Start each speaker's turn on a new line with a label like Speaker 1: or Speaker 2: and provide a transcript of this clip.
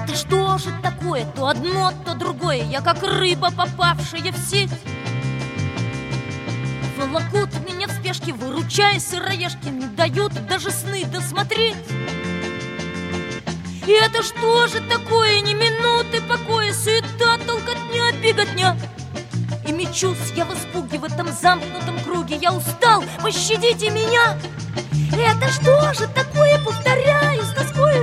Speaker 1: Это что же такое? То одно, то другое. Я как рыба, попавшая в сеть. Волокут меня в спешке, выручая сыроежки, не дают даже сны досмотреть. И это что же такое? Ни минуты покоя, суета, толкотня, беготня. И мечусь я в испуге в этом замкнутом круге. Я устал, пощадите меня. Это что же такое? Повторяю с тоской